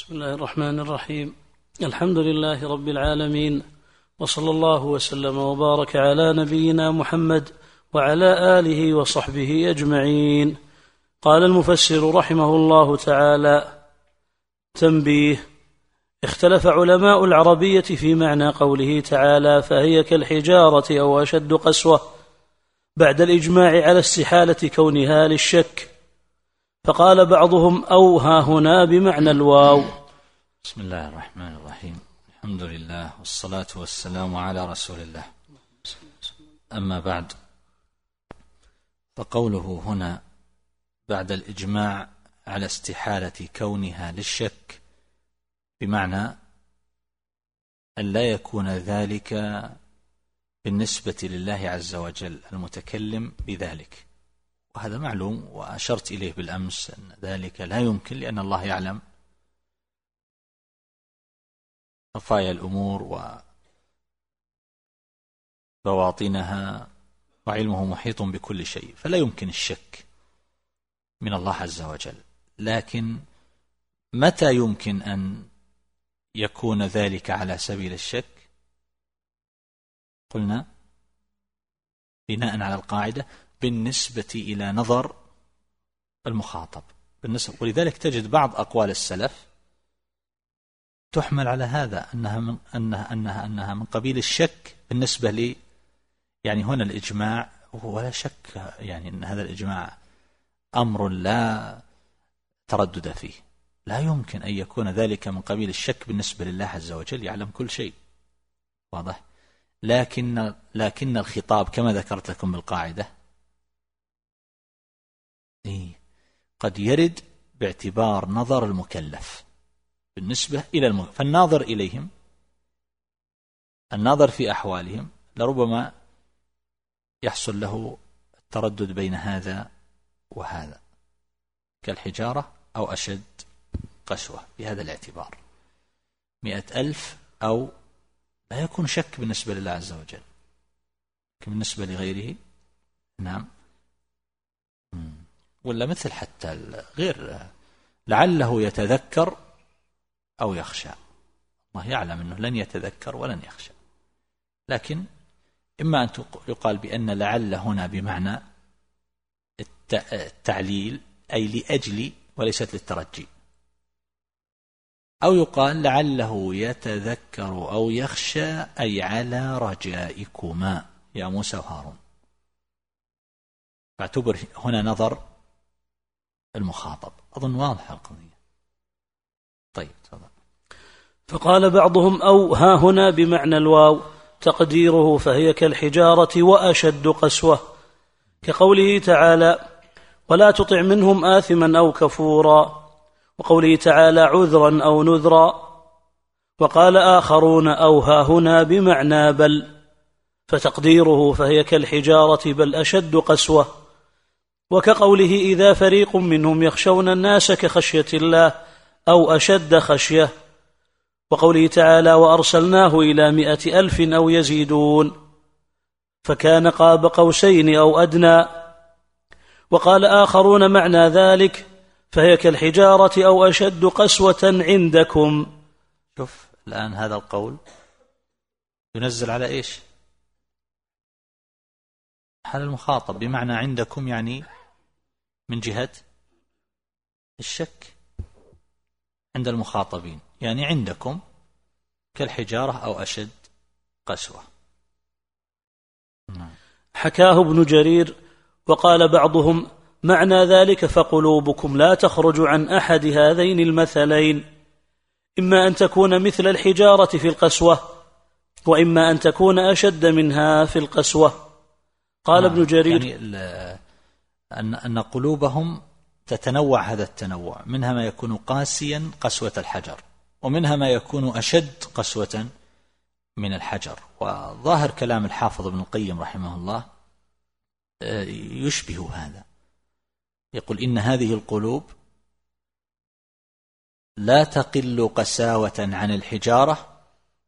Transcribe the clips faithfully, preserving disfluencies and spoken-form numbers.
بسم الله الرحمن الرحيم. الحمد لله رب العالمين، وصلى الله وسلم وبارك على نبينا محمد وعلى آله وصحبه أجمعين. قال المفسر رحمه الله تعالى: تنبيه: اختلف علماء العربية في معنى قوله تعالى فهي كالحجارة أو أشد قسوة بعد الإجماع على استحالة كونها للشك، فقال بعضهم أو ها هنا بمعنى الواو. بسم الله الرحمن الرحيم. الحمد لله والصلاة والسلام على رسول الله. أما بعد، فقوله هنا بعد الإجماع على استحالة كونها للشك بمعنى أن لا يكون ذلك بالنسبة لله عز وجل المتكلم بذلك، وهذا معلوم وأشرت إليه بالأمس أن ذلك لا يمكن، لأن الله يعلم خفايا الأمور وبواطنها وعلمه محيط بكل شيء، فلا يمكن الشك من الله عز وجل. لكن متى يمكن أن يكون ذلك على سبيل الشك؟ قلنا بناء على القاعدة بالنسبة إلى نظر المخاطب بالنسبة، ولذلك تجد بعض أقوال السلف تحمل على هذا أنها من, أنها, أنها, أنها من قبيل الشك بالنسبة لي، يعني هنا الإجماع ولا شك يعني أن هذا الإجماع أمر لا تردد فيه، لا يمكن أن يكون ذلك من قبيل الشك بالنسبة لله عز وجل، يعلم كل شيء، واضح. لكن لكن الخطاب كما ذكرت لكم بالقاعدة قد يرد باعتبار نظر المكلف بالنسبة إلى المكلف، فالناظر إليهم الناظر في أحوالهم لربما يحصل له التردد بين هذا وهذا كالحجارة أو أشد قسوة بهذا الاعتبار، مئة ألف أو لا يكون شك بالنسبة لله عز وجل، لكن بالنسبة لغيره نعم. ولا مثل حتى غير لعله يتذكر أو يخشى، الله يعلم أنه لن يتذكر ولن يخشى، لكن إما أن يقال بأن لعل هنا بمعنى التعليل أي لأجل وليست للترجي، أو يقال لعله يتذكر أو يخشى أي على رجائكما يا موسى وهارون، فاعتبر هنا نظر المخاطب. أظن واضح القضية. طيب تفضل. فقال بعضهم أو ها هنا بمعنى الواو، تقديره فهي كالحجارة وأشد قسوة، كقوله تعالى ولا تطع منهم آثما أو كفورا، وقوله تعالى عذرا أو نذرا. وقال آخرون أو ها هنا بمعنى بل، فتقديره فهي كالحجارة بل أشد قسوة، وكقوله إذا فريق منهم يخشون الناس كخشية الله أو أشد خشية، وقوله تعالى وأرسلناه إلى مئة ألف أو يزيدون، فكان قاب قوسين أو أدنى. وقال آخرون معنى ذلك فهي كالحجارة أو أشد قسوة عندكم. شوف الآن هذا القول ينزل على إيش؟ حال المخاطب، بمعنى عندكم يعني من جهة الشك عند المخاطبين، يعني عندكم كالحجارة أو أشد قسوة. حكاه ابن جرير. وقال بعضهم معنى ذلك فقلوبكم لا تخرج عن أحد هذين المثلين، إما أن تكون مثل الحجارة في القسوة، وإما أن تكون أشد منها في القسوة. قال نعم. ابن جرير يعني أن أن قلوبهم تتنوع هذا التنوع، منها ما يكون قاسيا قسوة الحجر، ومنها ما يكون أشد قسوة من الحجر. وظاهر كلام الحافظ ابن القيم رحمه الله يشبه هذا، يقول إن هذه القلوب لا تقل قساوة عن الحجارة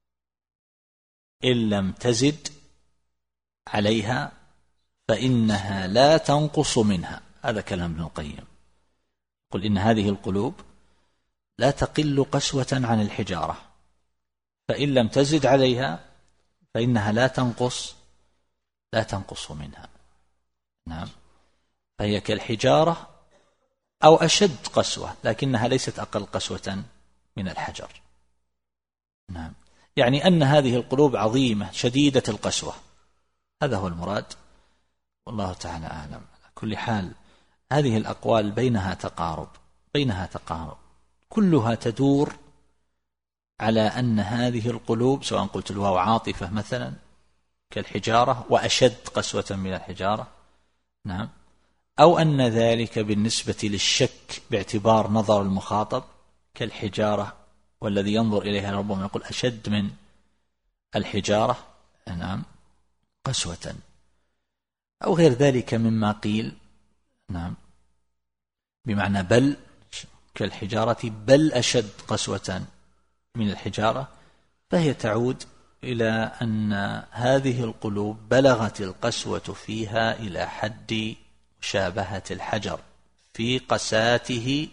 إن لم تزد عليها فإنها لا تنقص منها. هذا كلام ابن القيم، يقول إن هذه القلوب لا تقل قسوة عن الحجارة، فإن لم تزد عليها فإنها لا تنقص لا تنقص منها. نعم، فهي كالحجارة أو أشد قسوة، لكنها ليست أقل قسوة من الحجر. نعم، يعني أن هذه القلوب عظيمة شديدة القسوة، هذا هو المراد، والله تعالى أعلم. على كل حال هذه الأقوال بينها تقارب بينها تقارب كلها تدور على أن هذه القلوب، سواء قلت الواو عاطفة مثلا كالحجارة وأشد قسوة من الحجارة، نعم، أو أن ذلك بالنسبة للشك باعتبار نظر المخاطب كالحجارة، والذي ينظر إليها ربما يقول أشد من الحجارة، نعم، قسوة، أو غير ذلك مما قيل، نعم، بمعنى بل كالحجارة بل أشد قسوة من الحجارة، فهي تعود إلى أن هذه القلوب بلغت القسوة فيها إلى حد مشابهة الحجر في قساته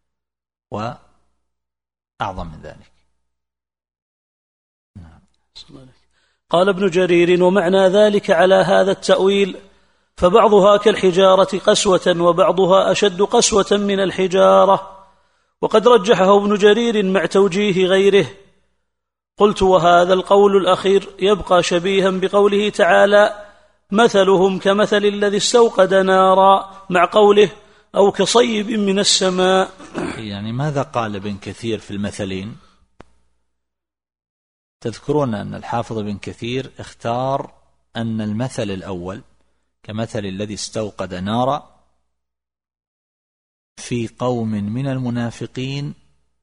وأعظم من ذلك. نعم. قال ابن جرير: ومعنى ذلك على هذا التأويل فبعضها كالحجارة قسوة وبعضها أشد قسوة من الحجارة، وقد رجحه ابن جرير مع توجيه غيره. قلت: وهذا القول الأخير يبقى شبيها بقوله تعالى: مثلهم كمثل الذي استوقد نارا، مع قوله: أو كصيب من السماء. يعني ماذا قال ابن كثير في المثلين؟ تذكرون أن الحافظ ابن كثير اختار أن المثل الأول كمثل الذي استوقد نارا في قوم من المنافقين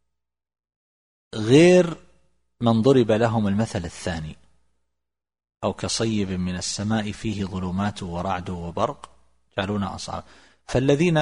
غير من ضرب لهم المثل الثاني، أو كصيب من السماء فيه ظلمات ورعد وبرق جعلون أصحاب. فالذين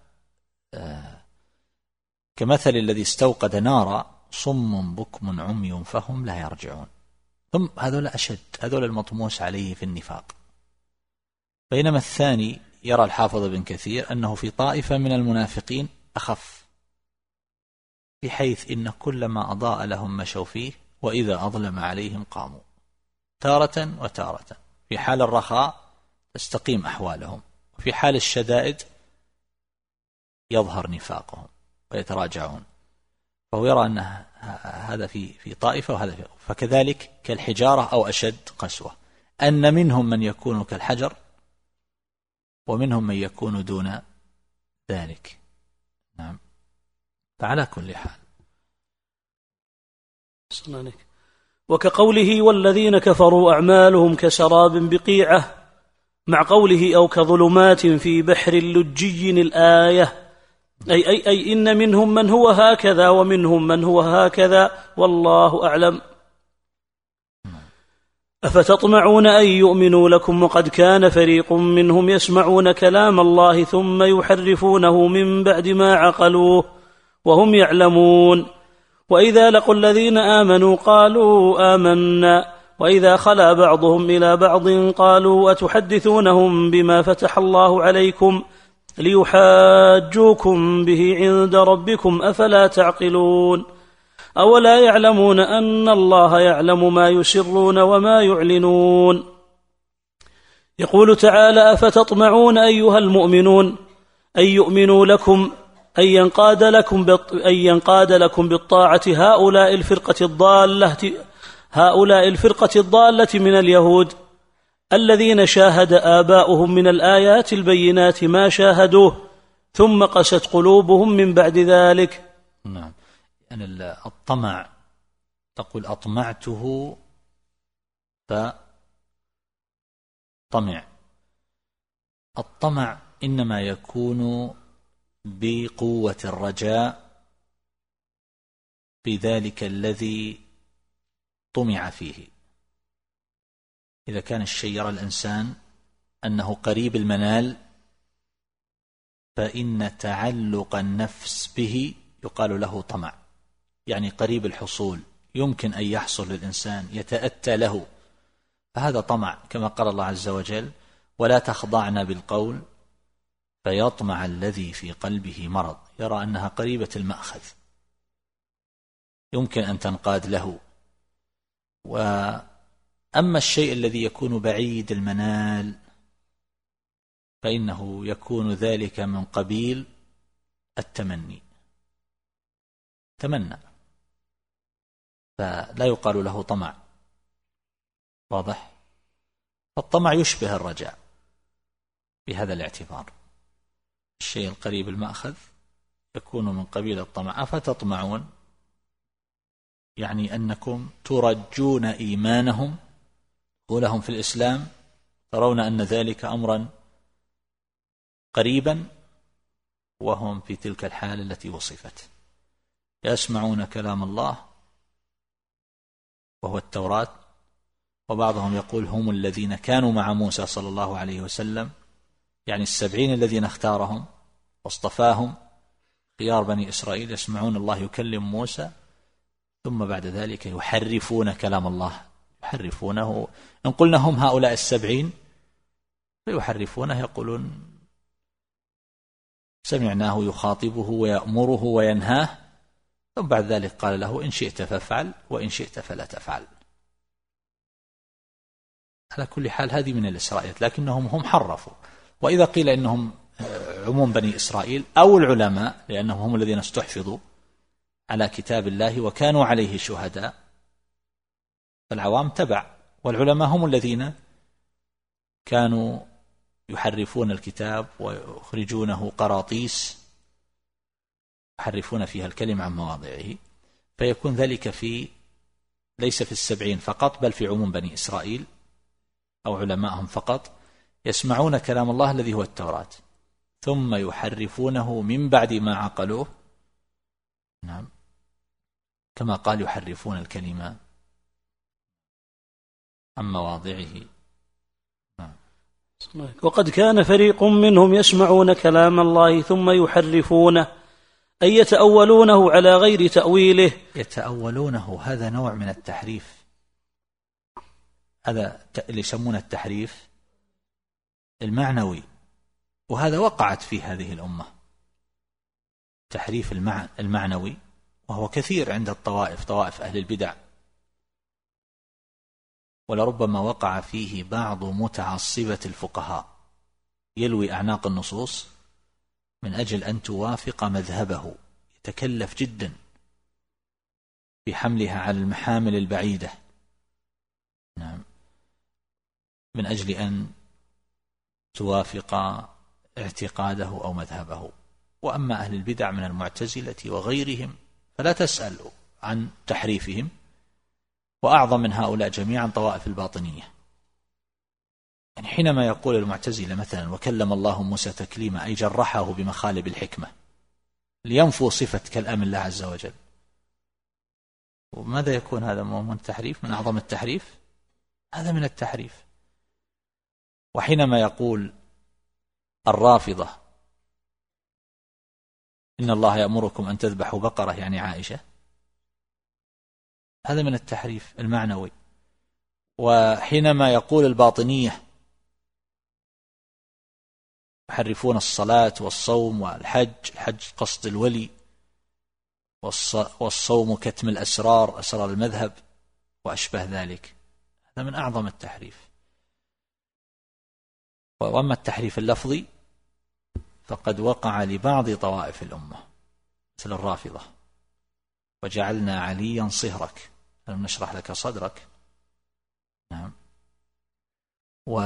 كمثل الذي استوقد نارا صم بكم عمي فهم لا يرجعون، ثم هذول أشد، هذول المطموس عليه في النفاق. بينما الثاني يرى الحافظ بن كثير أنه في طائفة من المنافقين أخف، بحيث إن كلما أضاء لهم مشوا فيه وإذا أظلم عليهم قاموا، تارة وتارة. في حال الرخاء تستقيم أحوالهم، وفي حال الشدائد يظهر نفاقهم ويتراجعون. فهو يرى أن هذا في في طائفة وهذا في، فكذلك كالحجارة أو أشد قسوة، أن منهم من يكون كالحجر ومنهم من يكون دون ذلك. نعم، فعلى كل حال. وكقوله: والذين كفروا أعمالهم كسراب بقيعة، مع قوله: أو كظلمات في بحر لجي الآية، أي, أي, أي إن منهم من هو هكذا ومنهم من هو هكذا، والله أعلم. أفتطمعون أن يؤمنوا لكم وقد كان فريق منهم يسمعون كلام الله ثم يحرفونه من بعد ما عقلوه وهم يعلمون، وإذا لقوا الذين آمنوا قالوا آمنا، وإذا خلا بعضهم إلى بعض قالوا أتحدثونهم بما فتح الله عليكم ليحاجوكم به عند ربكم أفلا تعقلون، أولا يعلمون أن الله يعلم ما يسرون وما يعلنون. يقول تعالى: أفتطمعون أيها المؤمنون أن يؤمنوا لكم أن ينقاد لكم أن ينقاد لكم بالطاعة هؤلاء الفرقة الضالة هؤلاء الفرقة الضالة من اليهود الذين شاهد آباؤهم من الآيات البينات ما شاهدوه ثم قست قلوبهم من بعد ذلك. نعم، يعني الطمع تقول أطمعته فطمع. الطمع إنما يكون بقوة الرجاء في ذلك الذي طمع فيه. إذا كان الشيء يرى الإنسان أنه قريب المنال فإن تعلق النفس به يقال له طمع، يعني قريب الحصول، يمكن أن يحصل للإنسان، يتأتى له، فهذا طمع، كما قال الله عز وجل: ولا تخضعن بالقول فيطمع الذي في قلبه مرض، يرى أنها قريبة المأخذ. يمكن أن تنقاد له. وأما الشيء الذي يكون بعيد المنال فإنه يكون ذلك من قبيل التمني، تمنى، فلا يقال له طمع. واضح؟ فالطمع يشبه الرجاء بهذا الاعتبار. الشيء القريب المأخذ يكون من قبيل الطمع. أفتطمعون يعني أنكم ترجون إيمانهم ولهم في الإسلام، ترون أن ذلك أمرا قريبا وهم في تلك الحالة التي وصفت. يسمعون كلام الله وهو التوراة، وبعضهم يقول هم الذين كانوا مع موسى صلى الله عليه وسلم، يعني السبعين الذين اختارهم واصطفاهم خيار بني إسرائيل، يسمعون الله يكلم موسى، ثم بعد ذلك يحرفون كلام الله، يحرفونه. إن قلنا هم هؤلاء السبعين فيحرفونه، يقولون سمعناه يخاطبه ويأمره وينهاه، ثم بعد ذلك قال له إن شئت فافعل وإن شئت فلا تفعل. على كل حال هذه من الإسرائيليات، لكنهم هم حرفوا. وإذا قيل إنهم عموم بني إسرائيل أو العلماء، لأنهم هم الذين استحفظوا على كتاب الله وكانوا عليه شهداء، فالعوام تبع، والعلماء هم الذين كانوا يحرفون الكتاب ويخرجونه قراطيس، يحرفون فيها الكلمة عن مواضعه، فيكون ذلك في ليس في السبعين فقط، بل في عموم بني إسرائيل أو علماءهم فقط، يسمعون كلام الله الذي هو التوراة ثم يحرفونه من بعد ما عقلوه. نعم، كما قال يحرفون الكلمة عن مواضعه. نعم. وقد كان فريق منهم يسمعون كلام الله ثم يحرفونه، أي يتأولونه على غير تأويله. يتأولونه، هذا نوع من التحريف، هذا اللي يسمونه التحريف المعنوي، وهذا وقعت في هذه الأمة تحريف المعنوي، وهو كثير عند الطوائف، طوائف أهل البدع، ولربما وقع فيه بعض متعصبة الفقهاء يلوي أعناق النصوص من أجل أن توافق مذهبه، يتكلف جدا في حملها على المحامل البعيدة، نعم، من أجل أن توافق اعتقاده أو مذهبه. وأما أهل البدع من المعتزلة وغيرهم فلا تسأل عن تحريفهم، وأعظم من هؤلاء جميعا طوائف الباطنية. يعني حينما يقول المعتزلة مثلا وكلم الله موسى تكليما، أي جرحه بمخالب الحكمة لينفوا صفة كلام الله عز وجل، وماذا يكون هذا من التحريف؟ من أعظم التحريف، هذا من التحريف. وحينما يقول الرافضة إن الله يأمركم أن تذبحوا بقرة، يعني عائشة، هذا من التحريف المعنوي. وحينما يقول الباطنية يحرفون الصلاة والصوم والحج، الحج قصد الولي، والصوم كتم الأسرار، أسرار المذهب وأشبه ذلك، هذا من أعظم التحريف. وأما التحريف اللفظي فقد وقع لبعض طوائف الأمة مثل الرافضة، وجعلنا عليا صهرك ألم نشرح لك صدرك. نعم. و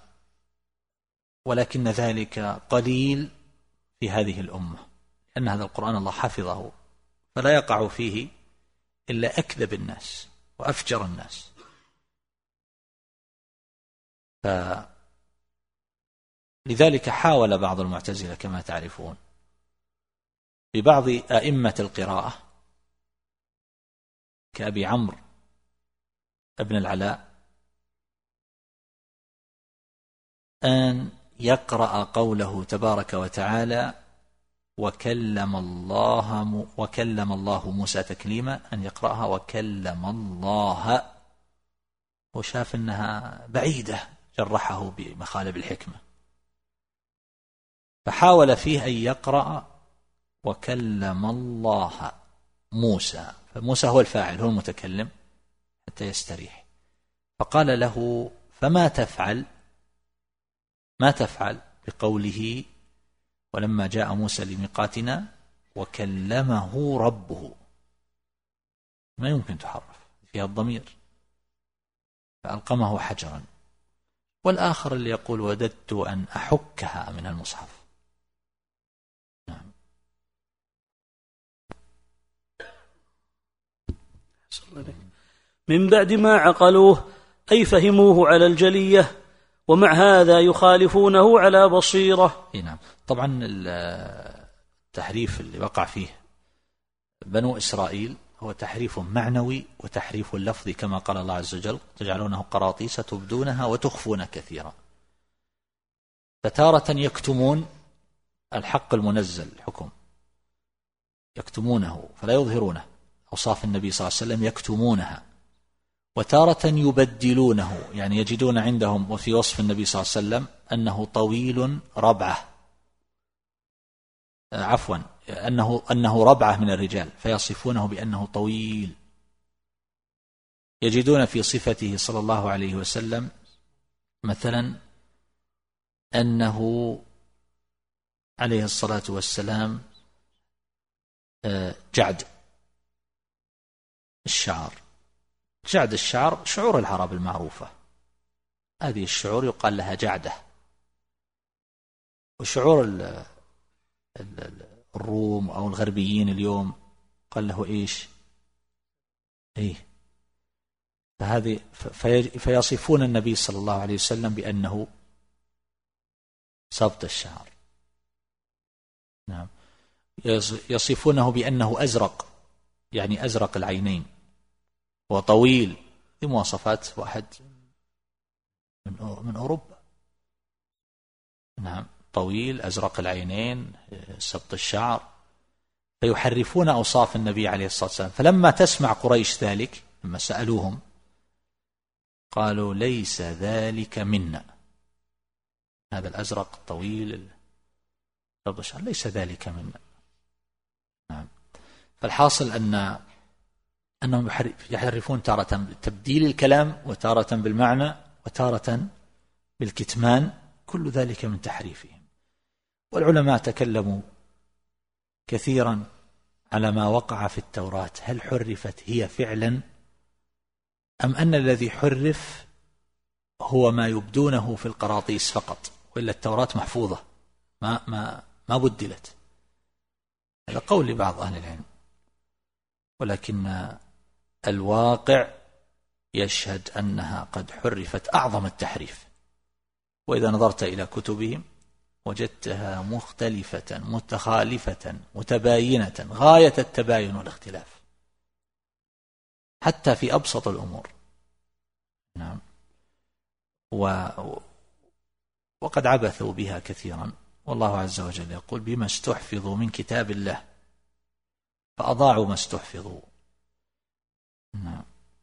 ولكن ذلك قليل في هذه الأمة، لأن هذا القرآن الله حفظه، فلا يقع فيه إلا أكذب الناس وأفجر الناس. فلذلك حاول بعض المعتزلة كما تعرفون ببعض أئمة القراءة كأبي عمرو ابن العلاء أن يقرأ قوله تبارك وتعالى وكلم الله وكلم الله موسى تكليما، أن يقرأها وكلم الله، وشاف أنها بعيدة، جرحه بمخالب الحكمة، فحاول فيه أن يقرأ وكلم الله موسى، فموسى هو الفاعل هو المتكلم حتى يستريح. فقال له فما تفعل ما تفعل بقوله ولما جاء موسى لميقاتنا وكلمه ربه، ما يمكن تحرف فيها الضمير، فألقمه حجرا. والآخر اللي يقول وددت أن أحكها من المصحف. نعم. من بعد ما عقلوه أي فهموه على الجلية، ومع هذا يخالفونه على بصيرة. نعم. طبعا التحريف اللي وقع فيه بنو إسرائيل هو تحريف معنوي وتحريف لفظي، كما قال الله عز وجل تجعلونه قراطيس تبدونها وتخفون كثيرا. فتارة يكتمون الحق المنزل، الحكم يكتمونه فلا يظهرونه، أوصاف النبي صلى الله عليه وسلم يكتمونها. وتارة يبدلونه، يعني يجدون عندهم وفي وصف النبي صلى الله عليه وسلم أنه طويل ربعة، عفوا أنه, أنه ربعة من الرجال، فيصفونه بأنه طويل. يجدون في صفته صلى الله عليه وسلم مثلا أنه عليه الصلاة والسلام جعد الشعر. جعد الشعر شعور العرب المعروفة، هذه الشعور يقال لها جعدة. وشعور الروم أو الغربيين اليوم قال له إيش؟ إيه؟ فهذه فيصفون النبي صلى الله عليه وسلم بأنه سبط الشعر. نعم. يصفونه بأنه أزرق، يعني أزرق العينين، وطويل، بمواصفات واحد من أوروبا. نعم. طويل أزرق العينين سبط الشعر، فيحرفون أوصاف النبي عليه الصلاة والسلام. فلما تسمع قريش ذلك، لما سألوهم قالوا ليس ذلك منا، هذا الأزرق الطويل سبط الشعر ليس ذلك منا. نعم. فالحاصل أن أنهم يحرفون تارة بتبديل الكلام، وتارة بالمعنى، وتارة بالكتمان، كل ذلك من تحريفهم. والعلماء تكلموا كثيرا على ما وقع في التوراة، هل حرفت هي فعلا أم أن الذي حرف هو ما يبدونه في القراطيس فقط، وإلا التوراة محفوظة ما, ما, ما بدلت. هذا قول لبعض أهل العلم، ولكن الواقع يشهد أنها قد حرفت أعظم التحريف. وإذا نظرت إلى كتبهم وجدتها مختلفة متخالفة متباينة غاية التباين والاختلاف، حتى في أبسط الأمور. نعم. و... وقد عبثوا بها كثيرا، والله عز وجل يقول بما استحفظوا من كتاب الله فأضاعوا ما استحفظوا. نعم.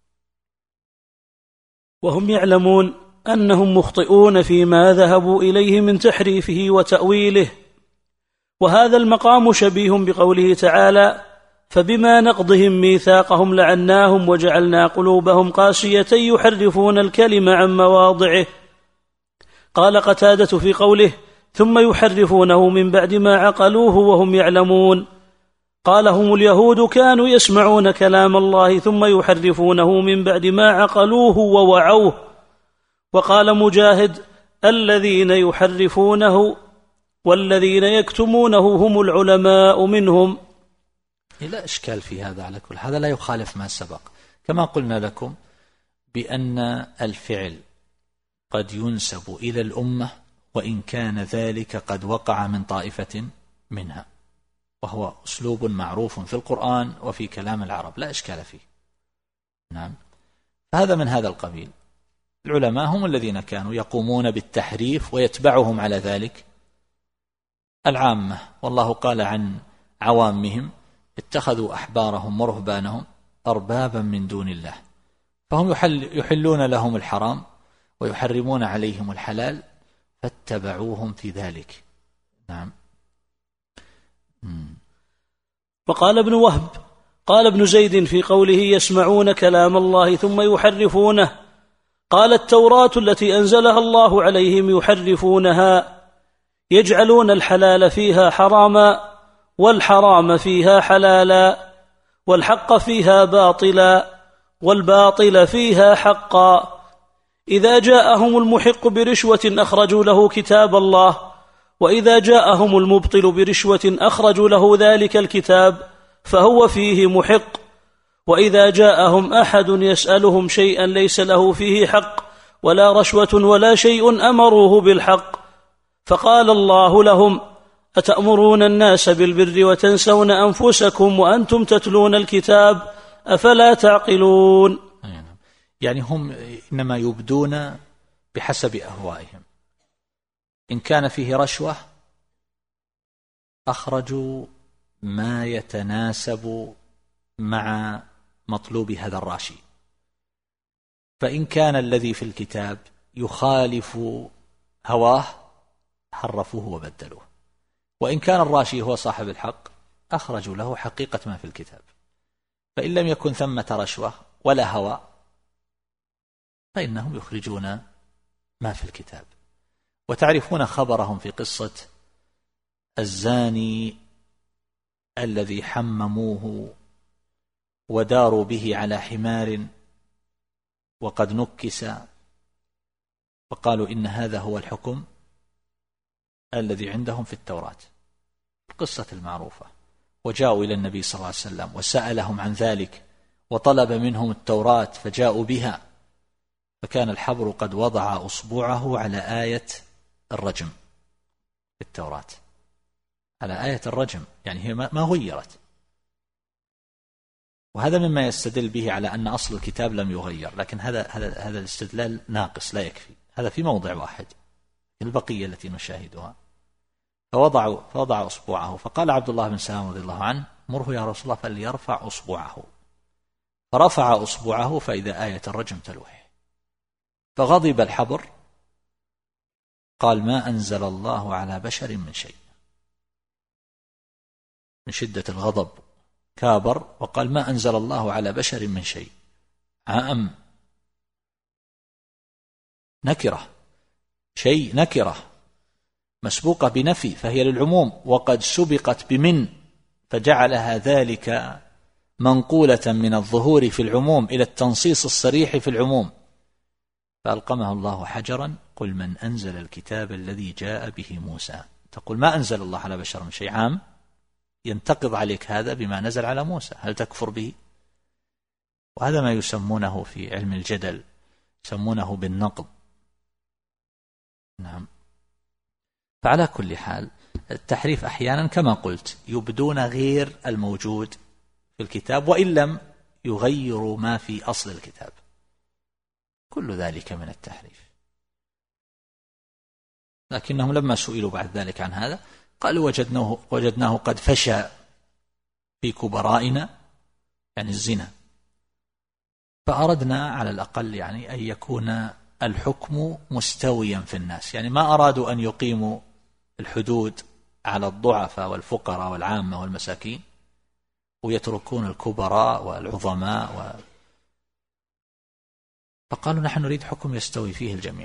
وهم يعلمون أنهم مخطئون فيما ذهبوا إليه من تحريفه وتأويله. وهذا المقام شبيه بقوله تعالى فبما نقضهم ميثاقهم لعناهم وجعلنا قلوبهم قاسية يحرفون الكلم عن مواضعه. قال قتادة في قوله ثم يحرفونه من بعد ما عقلوه وهم يعلمون، قال هم اليهود كانوا يسمعون كلام الله ثم يحرفونه من بعد ما عقلوه ووعوه. وقال مجاهد الذين يحرفونه والذين يكتمونه هم العلماء منهم. لا إشكال في هذا، على كل هذا لا يخالف ما سبق، كما قلنا لكم بأن الفعل قد ينسب إلى الأمة وإن كان ذلك قد وقع من طائفة منها، وهو أسلوب معروف في القرآن وفي كلام العرب لا إشكال فيه. نعم. هذا من هذا القبيل. العلماء هم الذين كانوا يقومون بالتحريف ويتبعهم على ذلك العامة، والله قال عن عوامهم اتخذوا أحبارهم ورهبانهم أربابا من دون الله، فهم يحل يحلون لهم الحرام ويحرمون عليهم الحلال فاتبعوهم في ذلك. نعم. وقال ابن وهب قال ابن زيد في قوله يسمعون كلام الله ثم يحرفونه، قال التوراة التي أنزلها الله عليهم يحرفونها، يجعلون الحلال فيها حراما والحرام فيها حلالا، والحق فيها باطلا والباطل فيها حقا. إذا جاءهم المحق برشوة أخرجوا له كتاب الله، وإذا جاءهم المبطل برشوة أخرجوا له ذلك الكتاب فهو فيه محق. وإذا جاءهم أحد يسألهم شيئا ليس له فيه حق ولا رشوة ولا شيء أمروه بالحق، فقال الله لهم أتأمرون الناس بالبر وتنسون أنفسكم وأنتم تتلون الكتاب أفلا تعقلون. يعني هم إنما يبدون بحسب أهوائهم، إن كان فيه رشوة أخرجوا ما يتناسب مع مطلوب هذا الراشي، فإن كان الذي في الكتاب يخالف هواه حرفوه وبدلوه، وإن كان الراشي هو صاحب الحق أخرجوا له حقيقة ما في الكتاب. فإن لم يكن ثمة رشوة ولا هوى فإنهم يخرجون ما في الكتاب. وتعرفون خبرهم في قصة الزاني الذي حمموه وداروا به على حمار وقد نكس، وقالوا إن هذا هو الحكم الذي عندهم في التوراة، القصة المعروفة. وجاءوا إلى النبي صلى الله عليه وسلم وسألهم عن ذلك وطلب منهم التوراة فجاءوا بها، فكان الحبر قد وضع أصبعه على آية الرجم في التوراة، على آية الرجم، يعني هي ما غيرت. وهذا مما يستدل به على أن أصل الكتاب لم يغير، لكن هذا هذا هذا الاستدلال ناقص لا يكفي، هذا في موضع واحد، البقية التي نشاهدها. فوضعوا فوضع أصبعه، فقال عبد الله بن سلام رضي الله عنه مره يا رسول الله فليرفع أصبعه، فرفع أصبعه فإذا آية الرجم تلوح، فغضب الحبر قال ما أنزل الله على بشر من شيء، من شدة الغضب كابر وقال ما أنزل الله على بشر من شيء. عام نكرة، شيء نكرة مسبوقة بنفي فهي للعموم، وقد سبقت بمن فجعلها ذلك منقولة من الظهور في العموم إلى التنصيص الصريح في العموم، فألقمه الله حجرا قل من أنزل الكتاب الذي جاء به موسى. تقول ما أنزل الله على بشر من شيء، عام ينتقض عليك هذا بما نزل على موسى، هل تكفر به؟ وهذا ما يسمونه في علم الجدل يسمونه بالنقض. نعم. فعلى كل حال التحريف أحيانا كما قلت يبدون غير الموجود في الكتاب وإن لم يغيروا ما في أصل الكتاب، كل ذلك من التحريف. لكنهم لما سئلوا بعد ذلك عن هذا قالوا وجدناه, وجدناه قد فشى في كبرائنا، يعني الزنا، فأردنا على الأقل يعني أن يكون الحكم مستويا في الناس، يعني ما أرادوا أن يقيموا الحدود على الضعفاء والفقراء والعامة والمساكين ويتركون الكبراء والعظماء و... فقالوا نحن نريد حكم يستوي فيه الجميع،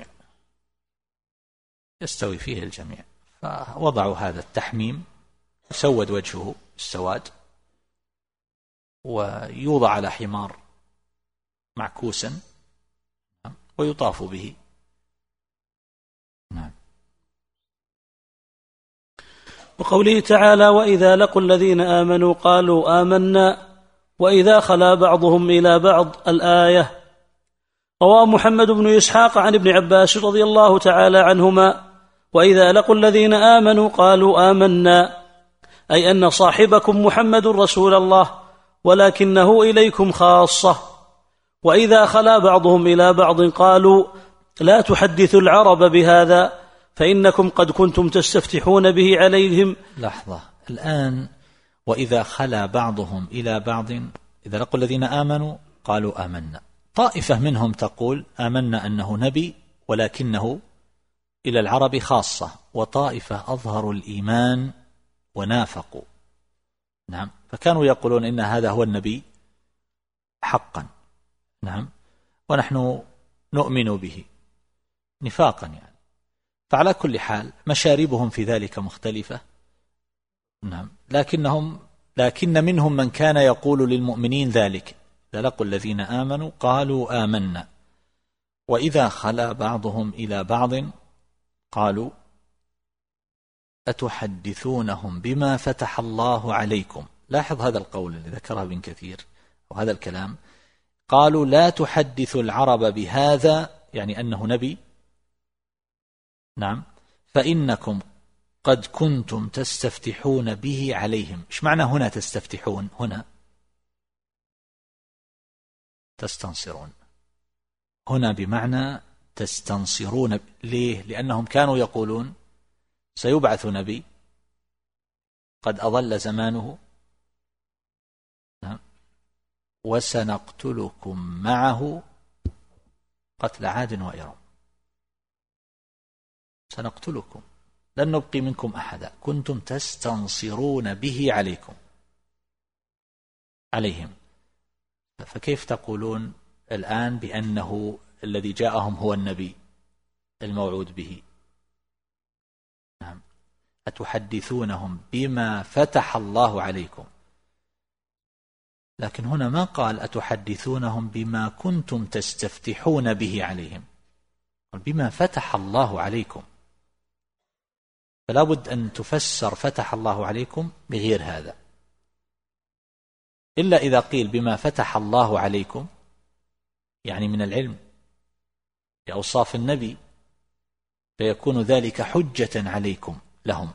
يستوي فيه الجميع. فوضعوا هذا التحميم يسود وجهه السواد ويوضع على حمار معكوسا ويطاف به. نعم. وقوله تعالى وإذا لقوا الذين آمنوا قالوا آمنا وإذا خلا بعضهم إلى بعض الآية. روى محمد بن إسحاق عن ابن عباس رضي الله تعالى عنهما وإذا لقوا الذين آمنوا قالوا آمنا، أي أن صاحبكم محمد رسول الله ولكنه إليكم خاصة. وإذا خلا بعضهم إلى بعض قالوا لا تحدثوا العرب بهذا فإنكم قد كنتم تستفتحون به عليهم. لحظة الآن، وإذا خلا بعضهم إلى بعض إذا لقوا الذين آمنوا قالوا آمنا، طائفة منهم تقول آمنا أنه نبي ولكنه إلى العرب خاصة، وطائفة أظهروا الإيمان ونافقوا. نعم. فكانوا يقولون إن هذا هو النبي حقا. نعم. ونحن نؤمن به نفاقا يعني. فعلى كل حال مشاربهم في ذلك مختلفة. نعم. لكنهم لكن منهم من كان يقول للمؤمنين ذلك إذا لقوا الذين آمنوا قالوا آمنا، وإذا خلا بعضهم إلى بعض قالوا أتحدثونهم بما فتح الله عليكم. لاحظ هذا القول اللي ذكره ابن كثير وهذا الكلام، قالوا لا تحدثوا العرب بهذا، يعني أنه نبي. نعم. فإنكم قد كنتم تستفتحون به عليهم. إيش معنى هنا تستفتحون؟ هنا تستنصرون، هنا بمعنى تستنصرون. ليه؟ لأنهم كانوا يقولون سيبعث نبي قد أضل زمانه، وسنقتلكم معه قتل عاد وإرم. سنقتلكم، لن نبقي منكم أحدا، كنتم تستنصرون به عليكم عليهم. فكيف تقولون الآن بأنه الذي جاءهم هو النبي الموعود به؟ نعم. أتحدثونهم بما فتح الله عليكم، لكن هنا ما قال أتحدثونهم بما كنتم تستفتحون به عليهم، بما فتح الله عليكم. فلا بد أن تفسر فتح الله عليكم بغير هذا، إلا إذا قيل بما فتح الله عليكم يعني من العلم بأوصاف النبي، فيكون ذلك حجة عليكم لهم.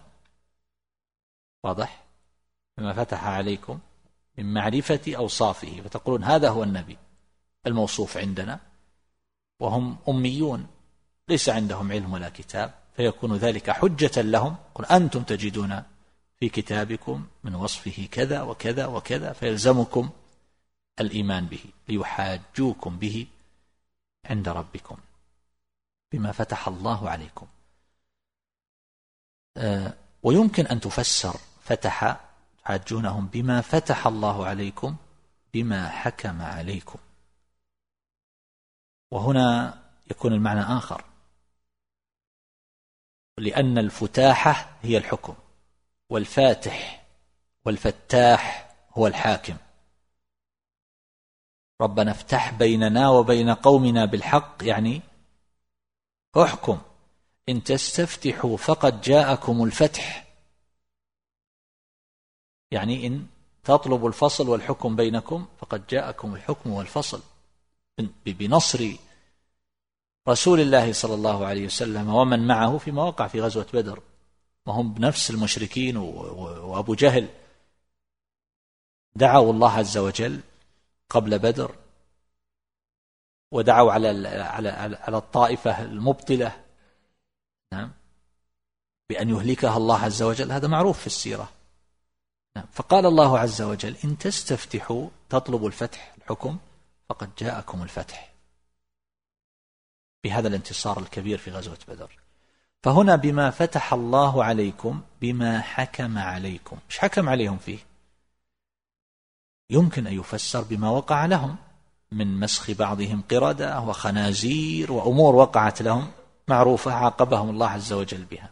واضح؟ بما فتح عليكم من معرفة أوصافه، فتقولون هذا هو النبي الموصوف عندنا، وهم أميون ليس عندهم علم ولا كتاب، فيكون ذلك حجة لهم. قل أنتم تجدون في كتابكم من وصفه كذا وكذا وكذا، فيلزمكم الإيمان به ليحاجوكم به عند ربكم بما فتح الله عليكم. آه ويمكن أن تفسر فتح تحاجونهم بما فتح الله عليكم بما حكم عليكم، وهنا يكون المعنى آخر، لأن الفتاحة هي الحكم، والفاتح والفتاح هو الحاكم. ربنا افتح بيننا وبين قومنا بالحق، يعني احكم، إن تستفتحوا فقد جاءكم الفتح، يعني إن تطلبوا الفصل والحكم بينكم فقد جاءكم الحكم والفصل بنصر رسول الله صلى الله عليه وسلم ومن معه فيما وقع في غزوة بدر، وهم بنفس المشركين وأبو جهل دعوا الله عز وجل قبل بدر، ودعوا على على على الطائفة المبطلة، نعم، بأن يهلكها الله عز وجل. هذا معروف في السيرة. نعم. فقال الله عز وجل إن تستفتحوا تطلبوا الفتح الحكم فقد جاءكم الفتح، بهذا الانتصار الكبير في غزوة بدر. فهنا بما فتح الله عليكم بما حكم عليكم. مش حكم عليهم فيه؟ يمكن أن يفسر بما وقع لهم من مسخ بعضهم قردة وخنازير وأمور وقعت لهم معروفة عاقبهم الله عز وجل بها.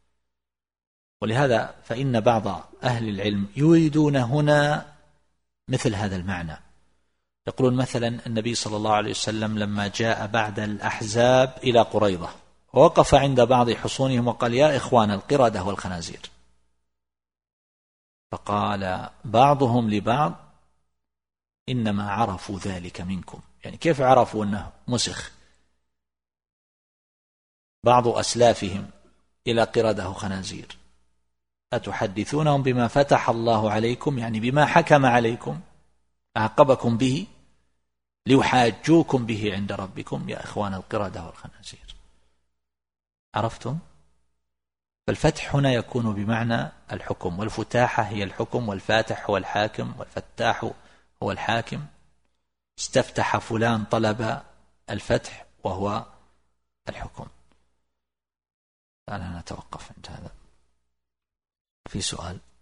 ولهذا فإن بعض أهل العلم يريدون هنا مثل هذا المعنى. يقولون مثلا النبي صلى الله عليه وسلم لما جاء بعد الأحزاب إلى قريظة ووقف عند بعض حصونهم وقال يا إخوان القردة والخنازير، فقال بعضهم لبعض إنما عرفوا ذلك منكم. يعني كيف عرفوا أنه مسخ بعض أسلافهم إلى قردة وخنازير؟ أتحدثونهم بما فتح الله عليكم، يعني بما حكم عليكم أعقبكم به ليحاجوكم به عند ربكم يا إخوان القردة والخنازير. عرفتم؟ فالفتح هنا يكون بمعنى الحكم، والفتاحة هي الحكم، والفاتح هو الحاكم، والفتاح هو الحاكم. استفتح فلان طلب الفتح وهو الحكم. الآن نتوقف عند هذا. في سؤال؟